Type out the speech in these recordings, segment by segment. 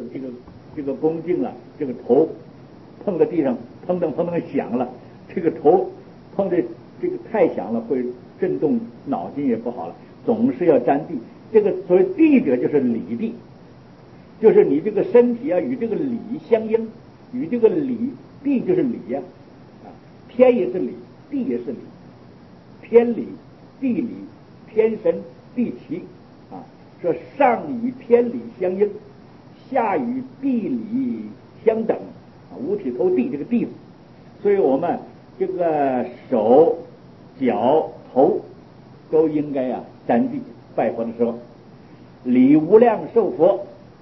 这个恭敬了，这个头碰在地上，砰噔砰噔响了，这个头碰在这个太响了，会震动脑筋也不好了，总是要沾地。这个所谓地者就是理地，就是你这个身体啊与这个理相应，与这个理地就是理呀，天也是理，地也是理，天理、地理、天神、地奇啊，说上与天理相应，下与地理相等啊，五体投地这个地字，所以我们这个手、脚、头都应该啊沾地。拜佛的时候，礼无量寿佛，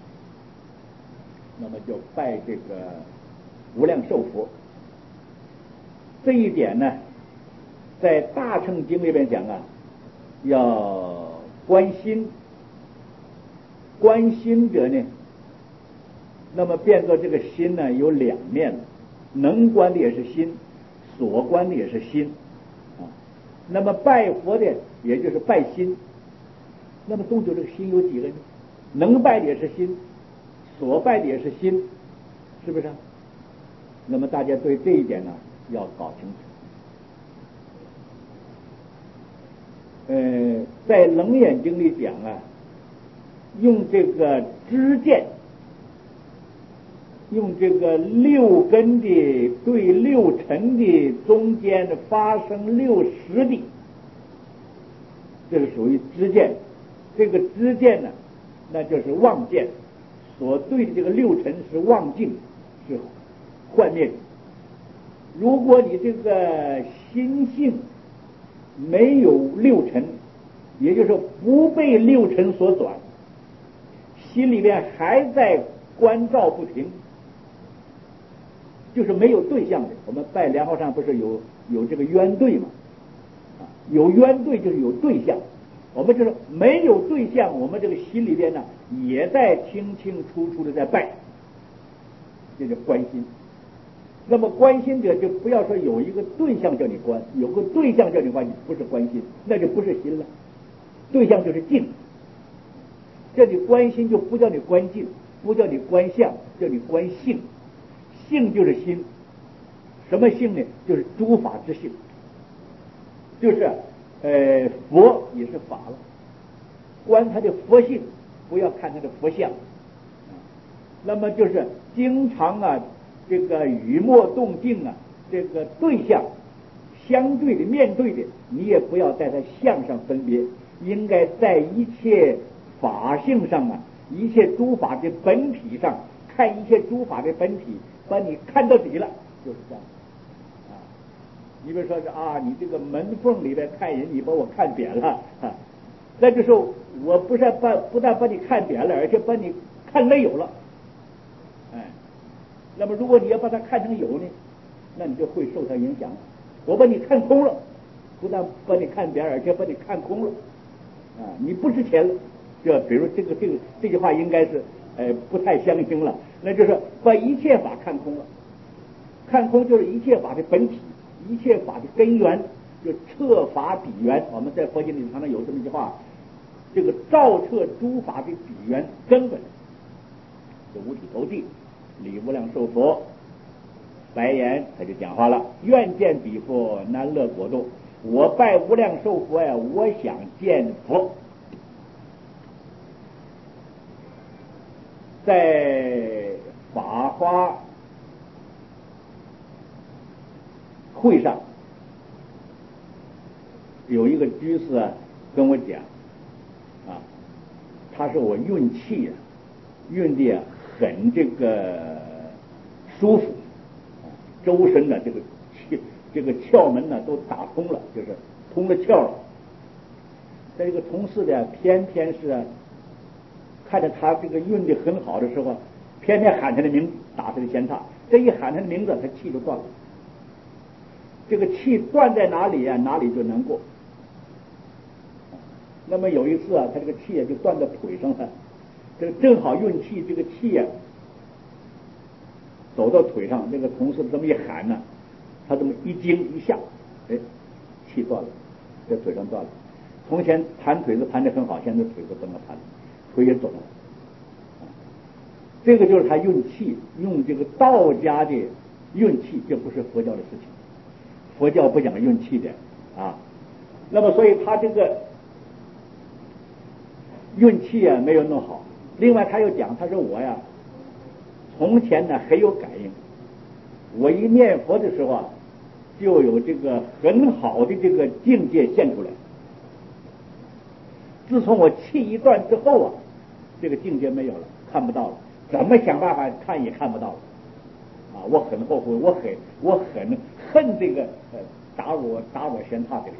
那么就拜这个无量寿佛。这一点呢，在大乘经里边讲啊，要观心，观心者呢，那么变作这个心呢有两面了，能观的也是心，所观的也是心啊。那么拜佛的也就是拜心，那么终究这个心有几个呢？能拜的也是心，所拜的也是心，是不是？那么大家对这一点呢要搞清楚。在楞严经里讲啊，用这个知见，用这个六根的对六尘的中间发生六识的，这是属于知见。这个知见呢，那就是妄见，所对的这个六尘是妄境，是幻灭。如果你这个心性没有六尘，也就是说不被六尘所转，心里面还在关照不停，就是没有对象的。我们拜莲花上不是有这个冤对吗？有冤对就是有对象，我们就是没有对象，我们这个心里边呢也在清清楚楚的在拜，这叫观心。那么观心者就不要说有一个对象叫你观，有个对象叫你观，你不是观心，那就不是心了。对象就是境，叫你观心就不叫你观境，不叫你观相，叫你观性。性就是心，什么性呢？就是诸法之性，就是佛也是法了，观他的佛性，不要看他的佛相。那么就是经常啊，这个语默动静啊，这个对象相对的面对的，你也不要在他相上分别，应该在一切法性上啊，一切诸法的本体上看一切诸法的本体，把你看到底了，就是这样啊。你比如说是啊，你这个门缝里边看人，你把我看扁了啊，那就是我不但把你看扁了，而且把你看没有了。那么如果你要把它看成有呢，那你就会受它影响。我把你看空了，不但把你看扁，而且把你看空了啊，你不值钱了。就比如这句话应该是不太相应了，那就是把一切法看空了。看空就是一切法的本体，一切法的根源，就彻法底源。我们在佛经里常常有这么一句话，这个照彻诸法的底源根本，就五体投地。礼无量寿佛白言，他就讲话了：愿见彼佛南乐国度。我拜无量寿佛呀，我想见佛。在法华会上，有一个居士啊跟我讲啊，他说我运气啊运的很这个舒服，周身的这个窍门呢都打通了，就是通了窍了。这个同事的偏偏是看着他这个运的很好的时候，偏偏喊他的名字，打他的闲岔。这一喊他的名字，他气就断了。这个气断在哪里啊，哪里就难过。那么有一次啊，他这个气就断到腿上了。这个正好运气，这个气啊走到腿上，这个同事这么一喊呢，他这么一惊一下，气断了，这腿上断了。从前盘腿子盘得很好，现在腿子不能盘了，腿也肿了。 这个就是他运气，用这个道家的运气，这不是佛教的事情。佛教不讲运气的啊。那么所以他这个运气啊没有弄好。另外他又讲，他说我呀从前呢很有感应，我一念佛的时候啊就有这个很好的这个境界现出来。自从我气一断之后啊，这个境界没有了，看不到了，怎么想办法看也看不到了啊！我很后悔，我很恨这个打我悬榻这个人。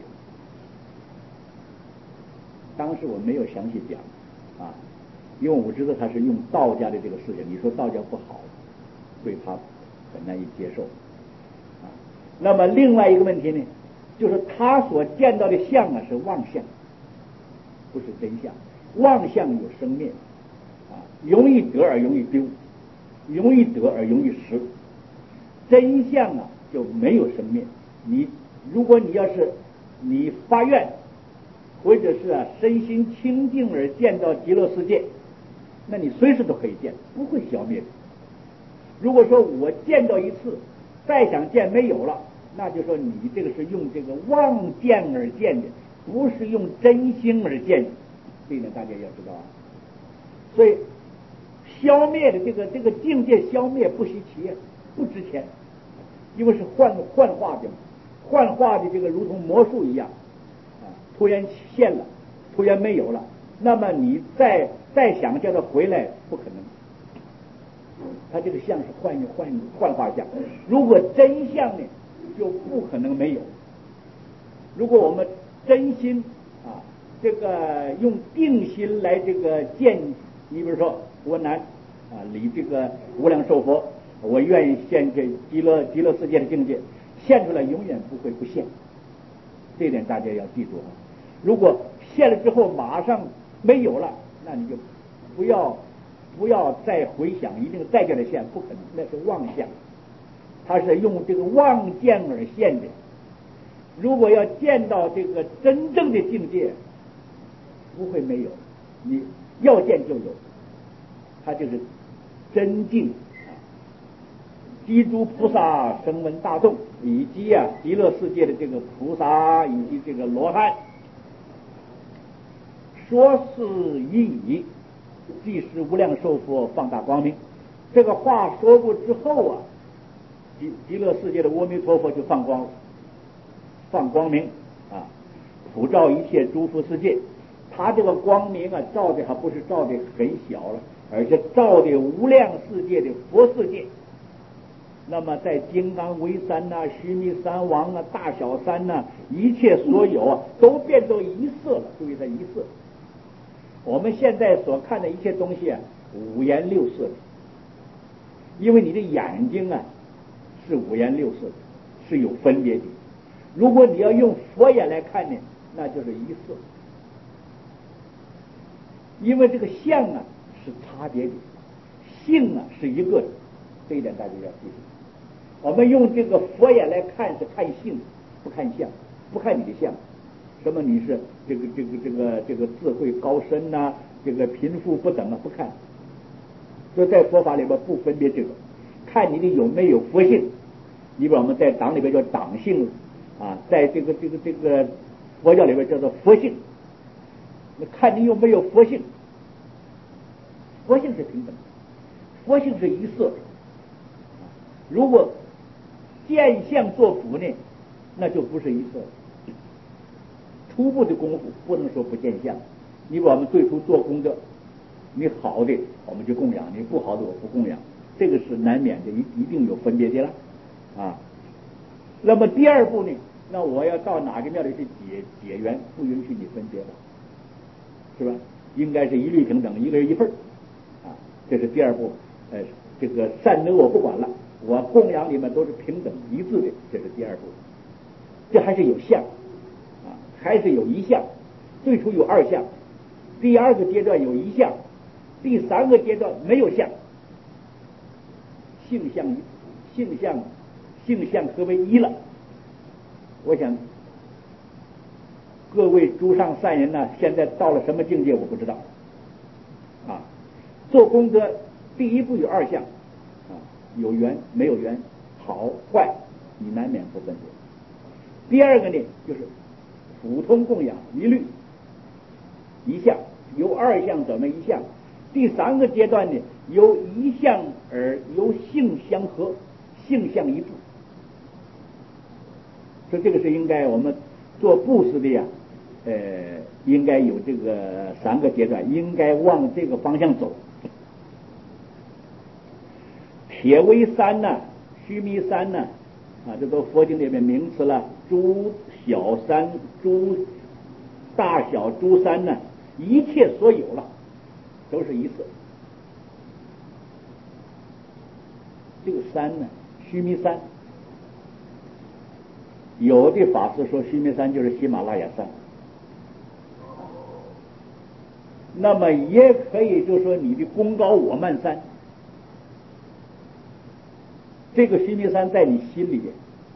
当时我没有详细讲啊，因为我知道他是用道家的这个事情，你说道家不好，对他很难以接受啊。那么另外一个问题呢，就是他所见到的相啊是妄相，不是真相。妄相有生灭啊，容易得而容易丢，容易得而容易失。真相啊就没有生灭。如果你要是你发愿，或者是身心清净而见到极乐世界，那你随时都可以见，不会消灭的。如果说我见到一次，再想见没有了，那就说你这个是用这个妄见而见的，不是用真心而见的，这一点大家要知道啊。所以消灭的这个境界消灭不稀奇，不值钱，因为是幻化的，幻化的这个如同魔术一样啊，突然现了，突然没有了，那么你再想叫它回来不可能。它这个相是幻化相，如果真相呢就不可能没有。如果我们真心啊这个用定心来这个见，你比如说我难啊离这个无量寿佛，我愿意现这极乐世界的境界，现出来永远不会不现，这点大家要记住啊。如果现了之后马上没有了，那你就不要再回想一定再见的现，不可能，那是妄想，它是用这个妄见而现的。如果要见到这个真正的境界，不会没有，你要见就有，它就是真境啊。积诸菩萨声闻大众，以及极乐世界的这个菩萨以及这个罗汉，说是一矣，即是无量寿佛放大光明。这个话说过之后啊，极乐世界的阿弥陀佛就放光了，放光明啊，普照一切诸佛世界。他这个光明啊，照的还不是照的很小了，而且照的无量世界的佛世界。那么在金刚围山呐、须弥山王啊、大小山呐、一切所有啊，都变作一色了。注意这一色。我们现在所看的一切东西啊，五颜六色的，因为你的眼睛啊是五颜六色的，是有分别的。如果你要用佛眼来看呢，那就是一色。因为这个相啊是差别的，性啊是一个的，这一点大家要记住。我们用这个佛眼来看是看性，不看相，不看你的相。什么你是这个智慧高深呐、这个贫富不等啊，不看。所以在佛法里边不分别这个，看你的有没有佛性。你比如我们在党里边叫党性啊，在这个佛教里边叫做佛性。那看你有没有佛性，佛性是平等的，佛性是一色。如果见相作辅呢，那就不是一色。初步的功夫不能说不见相。你把我们最初做功德，你好的我们就供养，你不好的我不供养，这个是难免的，一定有分别的了啊。那么第二步呢，那我要到哪个庙里去结缘，不允许你分别了，是吧？应该是一律平等，一个人一份啊，这是第二步。这个善恶我不管了，我供养你们都是平等一致的，这是第二步。这还是有相啊，还是有一相。最初有二相，第二个阶段有一相，第三个阶段没有相。性相合为一了。我想各位诸上善人呢，现在到了什么境界我不知道啊。做功德第一步有二项啊，有缘没有缘，好坏你难免不分别。第二个呢，就是普通供养一律一项，由二项转为一项。第三个阶段呢，由一项而由性相合，性相一致。说这个是应该我们做布施的呀，应该有这个三个阶段，应该往这个方向走。铁围三呢，须弥山呢，啊，这都佛经里面名词了。诸小山、诸大小诸山呢，一切所有了，都是一色。这个山呢，须弥山，有的法师说须弥山就是喜马拉雅山，那么也可以就说你的功高我慢山。这个须弥山在你心里边，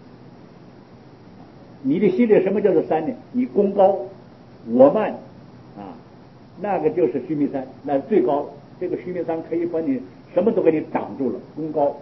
你的心里什么叫做山呢？你功高我慢啊，那个就是须弥山，那是最高。这个须弥山可以把你什么都给你挡住了，功高。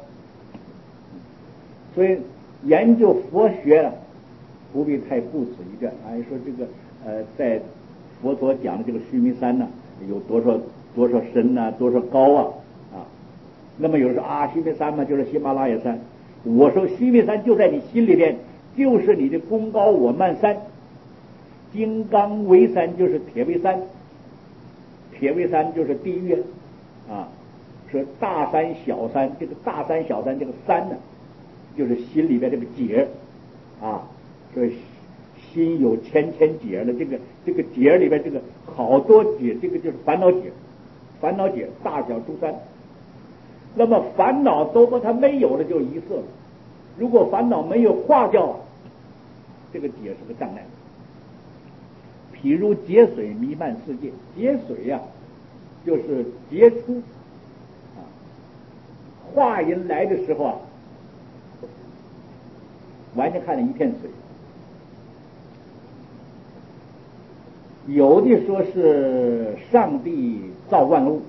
所以研究佛学啊，不必太顾此一战。说这个在佛陀讲的这个须弥山呢，有多少深呐、多少高啊。那么有人说啊，须弥山嘛就是喜马拉雅山。我说须弥山就在你心里边，就是你的功高我慢山。金刚围山就是铁围山，铁围山就是地狱啊。说大山小山，这个大山小山这个山呢，就是心里边这个结啊。说心有千结的，这个结里边这个好多结，这个就是烦恼结，烦恼结大小诸山。那么烦恼都把它没有了，就一色了。如果烦恼没有化掉，这个结是个障碍。譬如劫水弥漫世界，劫水呀、就是劫出啊，化人来的时候啊，完全看了一片水。有的说是上帝造万物，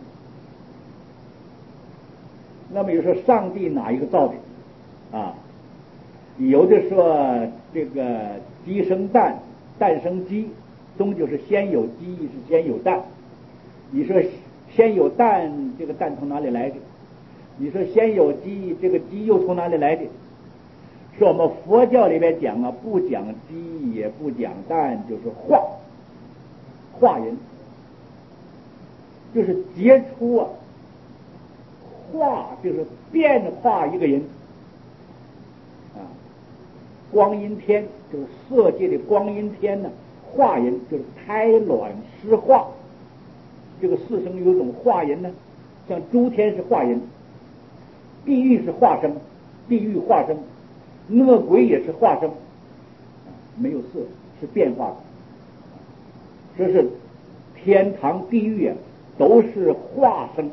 那么有说上帝哪一个造的啊？有的说这个鸡生蛋，蛋生鸡，终究是先有鸡是先有蛋。你说先有蛋，这个蛋从哪里来的？你说先有鸡，这个鸡又从哪里来的？说我们佛教里边讲啊，不讲鸡也不讲蛋，就是化人，就是结出啊，化就是变化一个人啊。光阴天就是色界的光阴天呢，化人就是胎卵湿化。这个四生有种化人呢，像诸天是化人，地狱是化生，地狱化生，恶鬼也是化生，没有色，是变化的。这是天堂地狱啊，都是化生。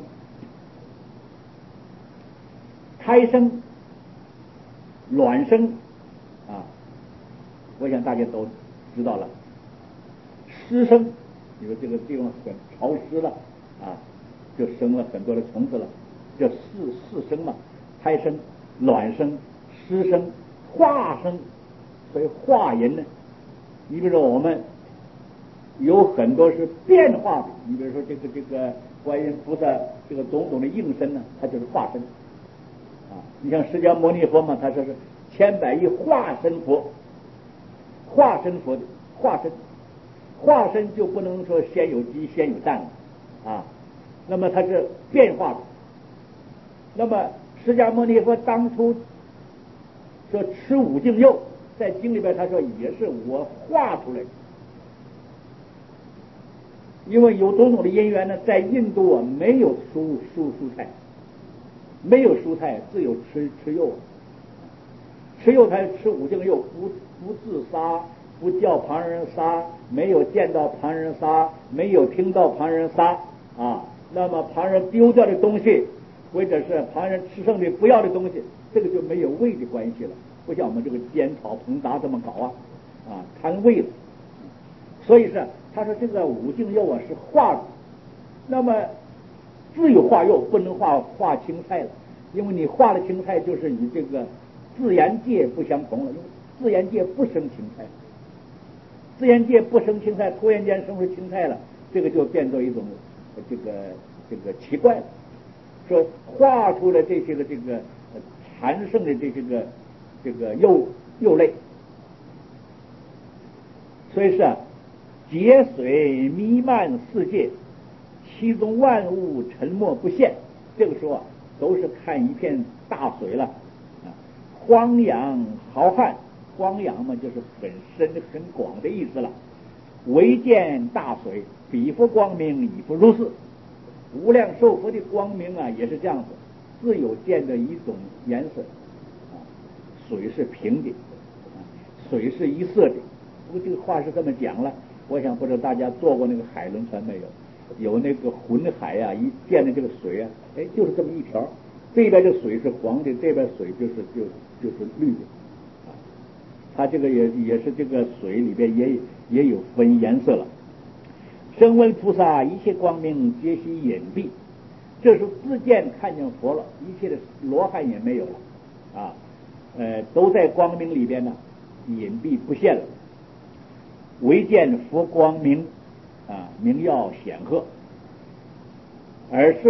胎生卵生啊，我想大家都知道了。湿生，比如这个地方很潮湿了啊，就生了很多的虫子了，这四生嘛。胎生、卵生、湿生、化生。所以化人呢，你比如说我们有很多是变化的，你比如说这个观音菩萨这个种种的应身呢，它就是化身啊。你像释迦牟尼佛嘛，他说是千百亿化身佛，化身佛的化身就不能说先有鸡先有蛋啊，那么它是变化的。那么释迦牟尼佛当初说吃五净肉，在经里边他说也是我化出来的。因为有种种的因缘呢，在印度啊没有蔬菜，没有蔬菜，只有吃肉，吃肉才吃五净肉，不自杀，不叫旁人杀，没有见到旁人杀，没有听到旁人杀啊。那么旁人丢掉的东西，或者是旁人吃剩的不要的东西，这个就没有味的关系了，不像我们这个煎炒烹炸这么搞啊贪味了。所以是他说这个五净肉啊是化的。那么只有化肉，不能化青菜了，因为你化了青菜，就是与这个自然界不相同了，因为自然界不生青菜，自然界不生青菜，突然间生出青菜了，这个就变作一种这个奇怪了。说画出了这些个残剩的这个肉类，所以是劫水弥漫世界，其中万物沉默不现。这个时候都是看一片大水了，荒洋浩瀚，荒洋嘛就是很深很广的意思了。唯见大水，彼佛光明，已复如是。无量寿佛的光明啊，也是这样子，自有见的一种颜色，水是平的，水是一色的。不过这个话是这么讲了，我想不知道大家坐过那个海轮船没有？有那个浑海啊，一见的这个水啊，就是这么一条，这边的水是黄的，这边水就是绿的，它这个也是这个水里边也有分颜色了。声闻菩萨一切光明皆悉隐蔽，这是自见看见佛了，一切的罗汉也没有了都在光明里边呢，隐蔽不现了。唯见佛光明明耀显赫，尔时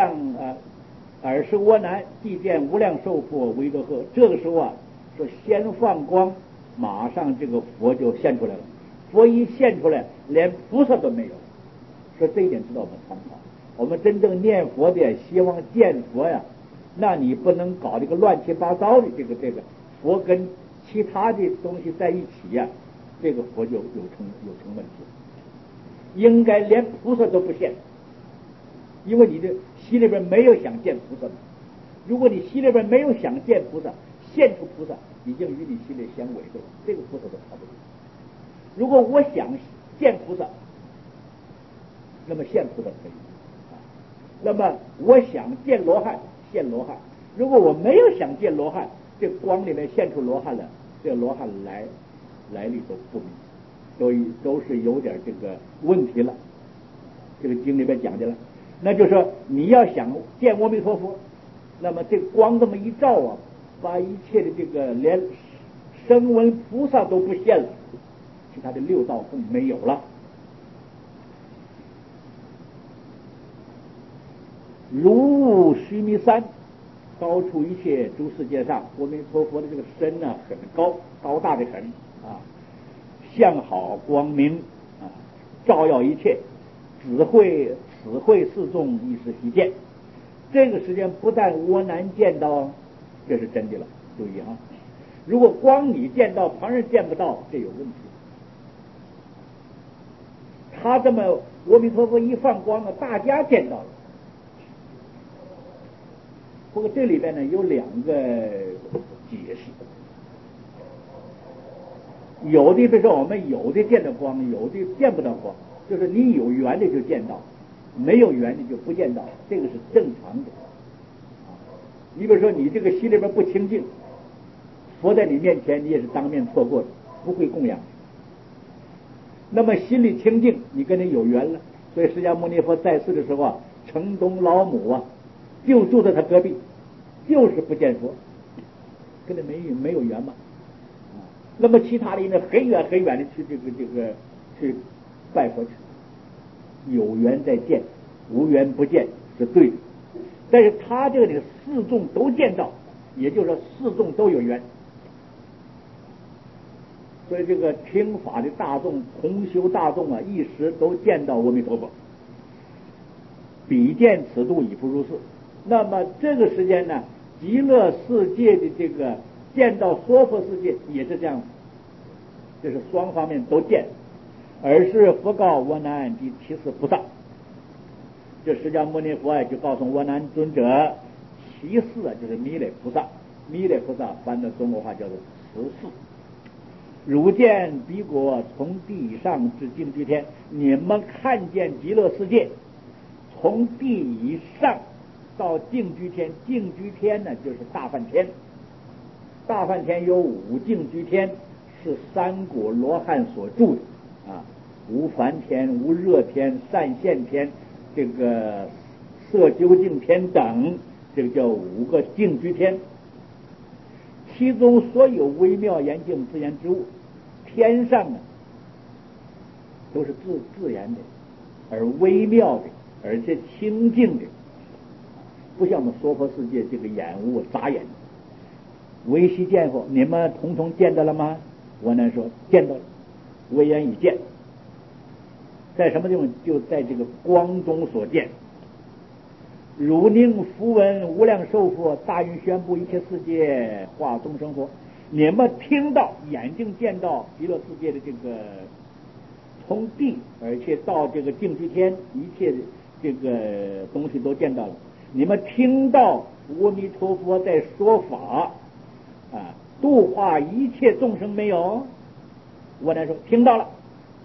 阿难即见无量寿佛维德诃。这个时候说先放光，马上这个佛就现出来了。佛一现出来，连菩萨都没有。说这一点值得我们参考。我们真正念佛的，希望见佛呀，那你不能搞这个乱七八糟的这个佛跟其他的东西在一起呀，这个佛就有成问题。应该连菩萨都不现，因为你的心里边没有想见菩萨。如果你心里边没有想见菩萨，现出菩萨已经与你心里相违背，这个菩萨都跑不了。如果我想见菩萨，那么现菩萨可以那么我想见罗汉，现罗汉。如果我没有想见罗汉，这光里面现出罗汉了，这罗汉来历都不明，都是有点这个问题了。这个经里面讲的了，那就是说你要想见阿弥陀佛，那么这光这么一照把一切的这个连声闻菩萨都不现了，其他的六道更没有了。如须弥山，高出一切诸世界上。阿弥陀佛的这个身很高大的很相好光明照耀一切，此会四众亦是悉见。这个时间不但阿难见到，这是真的了。注意如果光你见到，旁人见不到，这有问题。他这么阿弥陀佛一放光大家见到了。不过这里边呢有两个解释，有的比如说我们有的见到光，有的见不到光，就是你有缘的就见到，没有缘的就不见到，这个是正常的。你比如说你这个心里边不清净，佛在你面前你也是当面错过的，不会供养。那么心里清净，你跟你有缘了，所以释迦牟尼佛在世的时候城东老母就住在他隔壁，就是不见佛，跟他没有缘嘛。那么其他的人很远很远的去去拜佛去，有缘再见，无缘不见是对的。但是他这个四众都见到，也就是说四众都有缘。所以这个听法的大众，同修大众一时都见到阿弥陀佛，比见此度已复如是。那么这个时间呢，极乐世界的这个见到娑婆世界也是这样，就是双方面都见。而是佛告阿难及其四菩萨，这释迦牟尼佛就告诉阿难尊者，其四就是弥勒菩萨，弥勒菩萨翻的中国话叫做十四。汝见彼国从地以上至净居天，你们看见极乐世界从地以上到净居天，净居天呢就是大梵天，大梵天有五净居天，是三果罗汉所住的无梵天、无热天、善现天，这个色究竟天等，这个叫5个净居天。其中所有微妙严净自然之物，天上呢都是自然的，而微妙的，而且清净的，不像我们娑婆世界这个眼物杂眼。唯悉见佛，你们统统见到了吗？我呢说见到了，唯眼已见。在什么地方？就在这个光中所见。汝宁符文无量寿佛，大云宣布一切世界化众生佛。你们听到，眼睛见到极乐世界的这个从地，而且到这个净居天，一切这个东西都见到了。你们听到阿弥陀佛在说法啊，度化一切众生没有？我来说听到了。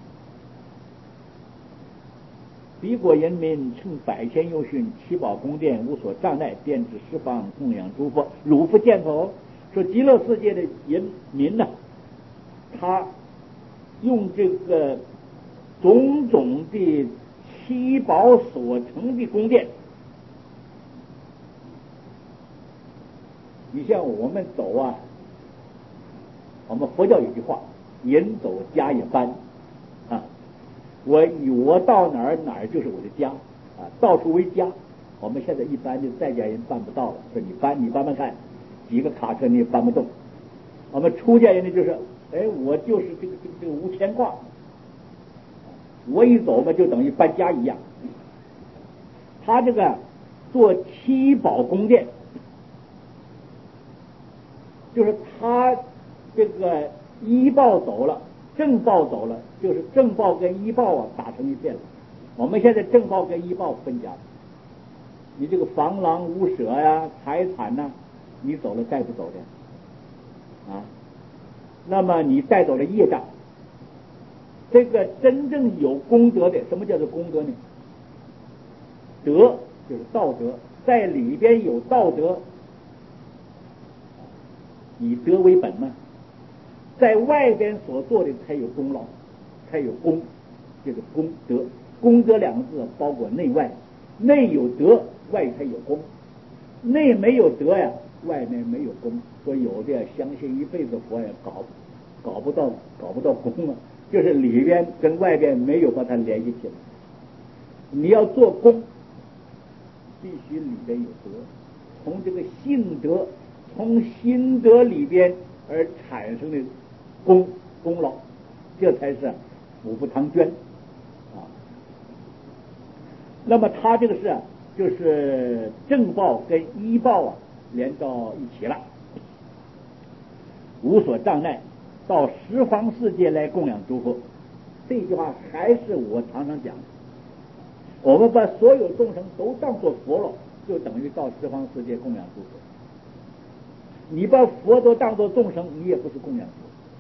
彼国人民乘100千由旬，七宝宫殿无所障碍，遍至十方供养诸佛。汝复见否？说极乐世界的人民呢，他用这个种种的七宝所成的宫殿。你像我们走啊，我们佛教有句话，人走家也搬啊，我到哪儿就是我的家啊，到处为家。我们现在一般的在家人办不到了，说你搬搬看，几个卡车你也搬不动。我们出家人呢，就是我就是这个无牵挂，我一走嘛就等于搬家一样。他这个做七宝宫殿，就是他这个医报走了，正报走了，就是正报跟医报啊打成一片了。我们现在正报跟医报分家了，你这个防狼无舍呀、财产呐，你走了带不走的啊。那么你带走了业障，这个真正有功德的，什么叫做功德呢？德就是道德，在里边有道德，以德为本嘛。在外边所做的才有功劳，才有功，这个功德。功德两个字包括内外，内有德，外才有功。内没有德呀，外面没有功。所以有的相信一辈子佛也搞不到功啊，就是里边跟外边没有把它联系起来。你要做功，必须里边有德，从这个性德，从心德里边而产生的功劳，这才是福不唐捐啊。那么他这个是就是正报跟医报啊连到一起了，无所障碍，到十方世界来供养诸佛。这句话还是我常常讲的，我们把所有众生都当作佛了，就等于到十方世界供养诸佛。你把佛都当作众生，你也不是供养佛。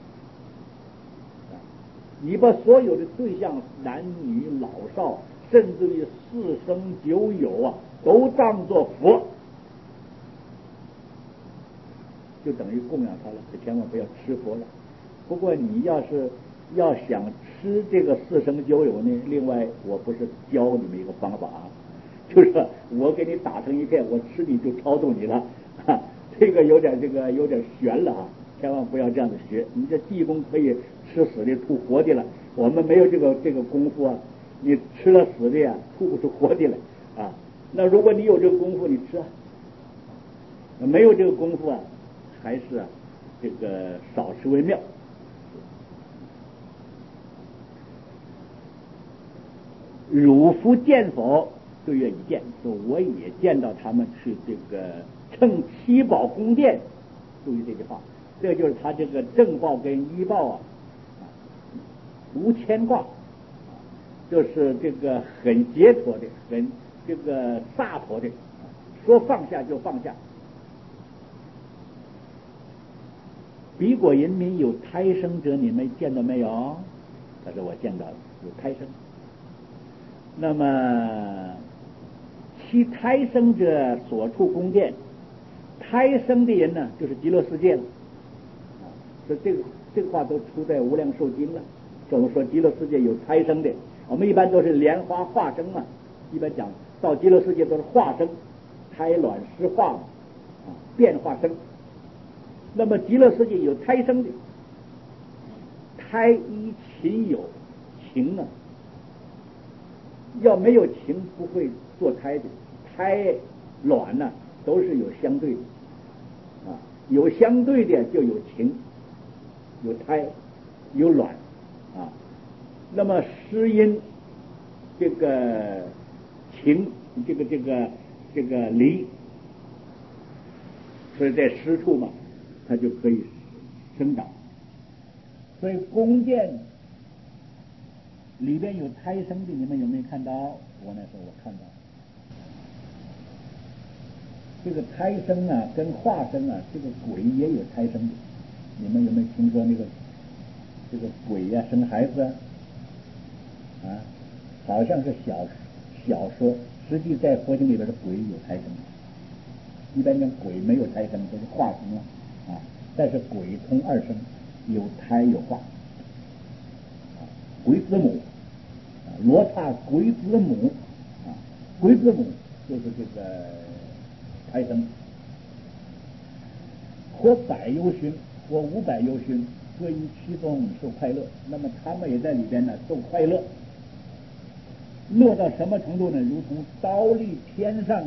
你把所有的对象，男女老少，甚至于四生九有啊，都当作佛，就等于供养他了。可千万不要吃佛了。不过你要想吃这个四生九有呢，另外我不是教你们一个方法啊，就是我给你打成一片，我吃你就超度你了，这个有点悬了啊，千万不要这样子学。你这济公可以吃死的吐活的了，我们没有这个功夫啊，你吃了死的呀，吐不出活的来啊。那如果你有这个功夫，你吃啊；没有这个功夫啊，还是这个少吃为妙。汝复见否？对月已见，说我也见到他们去这个乘七宝宫殿。注意这句话，这就是他这个正报跟医报啊，无牵挂，就是这个很解脱的，很这个洒脱的，说放下就放下。彼国人民有胎生者，你们见到没有？他说我见到了，有胎生。那么其胎生者所处宫殿，胎生的人呢，就是极乐世界了。所以这个话都出在《无量寿经》了。我们说极乐世界有胎生的，我们一般都是莲花化生嘛，一般讲到极乐世界都是化生，胎卵湿化变化生。那么极乐世界有胎生的，胎依情有情啊，要没有情不会做胎的，胎卵呢都是有相对的有相对的就有情，有胎有卵那么湿因这个情这个离，所以在湿处嘛，它就可以生长。所以宫殿里边有胎生的，你们有没有看到？我那时候我看到这个胎生跟化生这个鬼也有胎生的。你们有没有听说这个鬼生孩子好像是小说，实际在佛经里边的鬼有胎生的。一般讲鬼没有胎生，都是化生了但是鬼通二生，有胎有化鬼子母罗刹鬼子母鬼子母就是这个胎生，或百由旬或500由旬，各于其中受快乐。那么他们也在里边受快乐，乐到什么程度呢？如同刀立天上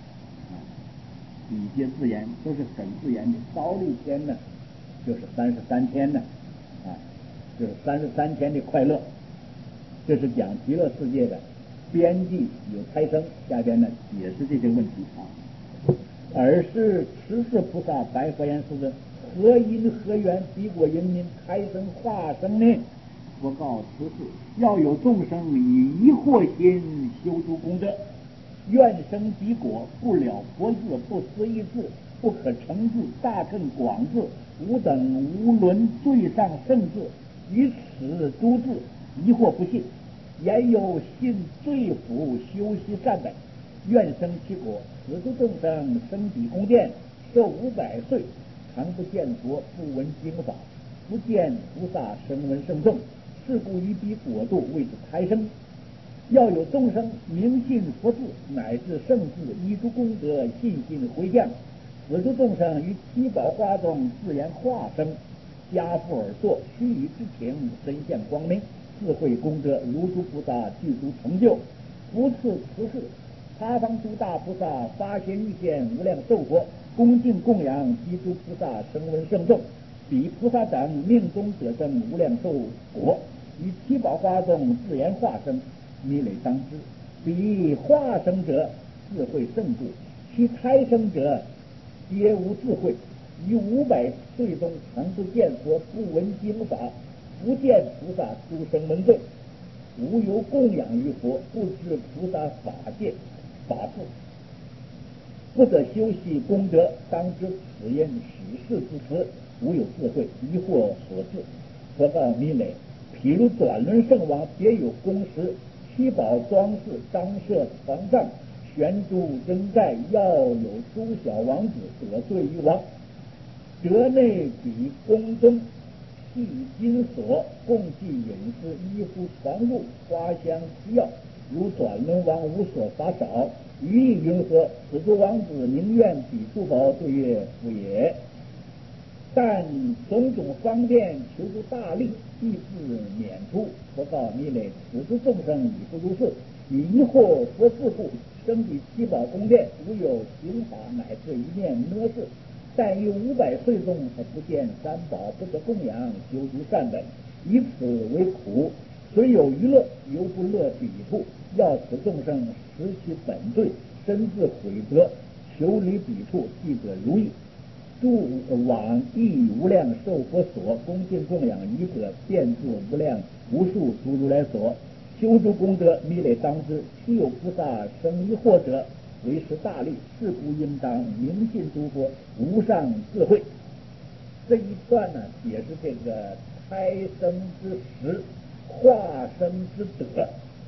比皆自言，都是很自言的。刀立天呢，就是33天呢就是33天的快乐。这是讲极乐世界的边际有胎生，下边呢解释这些问题尔是持世菩萨白佛言：世尊，何因何缘彼果因民胎生化生呢？佛告持世，要有众生以疑惑心修诸功德，愿生彼果，不了佛字，不思议字，不可成字，大乘广字，无等无伦最上圣字，于此诸字疑惑不信，言有信罪福修习善本，愿生其果。此诸众生生彼宫殿，寿500岁，常不见佛，不闻经法，不见菩萨声闻圣众，是故于彼果度谓之胎生。要有众生明信佛字，乃至圣字，依诸功德信心回向，此诸众生于七宝花中自然化生，家父而坐，须臾之情，身现光明，智慧功德如诸菩萨具足成就，不次此事。他方诸大菩萨发现欲现无量寿佛，恭敬供养彼诸菩萨声闻圣众，彼菩萨等命中得生无量寿果，于七宝花中自然化生，弥累当知。彼化生者智慧胜故，其胎生者皆无智慧，于500岁中常不见佛，不闻经法，不见菩萨诸生门众，无有供养于佛，不知菩萨法界法父，不得修习功德，当知此因许世之词，无有智慧，疑惑所致。佛告弥累，譬如转轮圣王，别有宫室，七宝装饰，张设床上，悬珠珍盖，要有诸小王子得罪于王，折内比宫中系金锁，共计饮食，衣服床褥，花香西药，如转轮王无所乏少。于意云何？此诸王子宁愿彼诸宝，对曰：不也。但种种方便求诸大利，亦自免除。佛告弥累，此诸众生已不如是，疑惑佛自故，生彼七宝宫殿，无有刑法，乃至一念么事。但于500岁中，还不见三宝，不得供养，修诸善本，以此为苦。虽有娱乐，犹不乐彼处。要此众生识其本罪，深自悔得，求离彼处，即得如意。住往亦无量寿佛所，恭敬供养一者，遍自无量无数诸如来所，修诸功德，弥累当知。须有菩萨生疑惑者，为时大利，是故应当明信诸佛无上智慧。这一段呢，也是这个胎生之时，化生之德。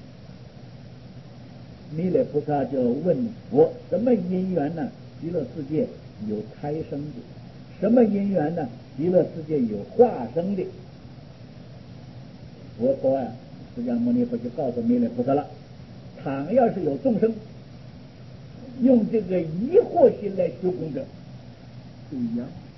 弥勒菩萨就问佛：什么因缘呢？极乐世界有胎生的。什么因缘呢？极乐世界有化生的。佛说释迦牟尼佛就告诉弥勒菩萨了：倘要是有众生用这个疑惑心来修功德，不一样。